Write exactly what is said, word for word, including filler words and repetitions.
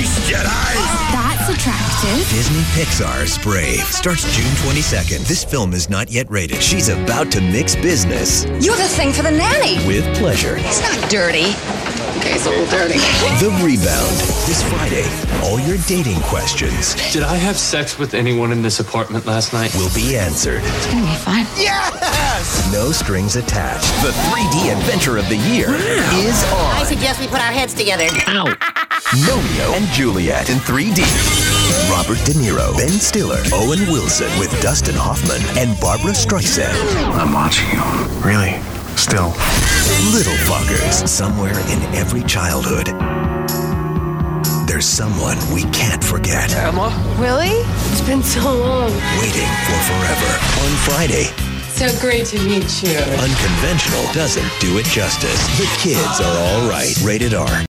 Space Jedi! That's attractive. Disney Pixar's Brave starts June twenty-second. This film is not yet rated. She's about to mix business You have a thing for the nanny. with pleasure. It's not dirty. Okay, it's a little dirty. The Rebound. This Friday, all your dating questions Did I have sex with anyone in this apartment last night? will be answered. It's gonna be fun. No strings attached. The three D adventure of the year is I on. suggest we put our heads together. Romeo and Juliet in three D. Robert De Niro, Ben Stiller, Owen Wilson with Dustin Hoffman and Barbara Streisand. I'm watching you. Really? Still. Little fuckers. Somewhere in every childhood, there's someone we can't forget. Emma? Really? It's been so long. Waiting for forever. On Friday, So great to meet you. Unconventional doesn't do it justice. The kids are all right. Rated R.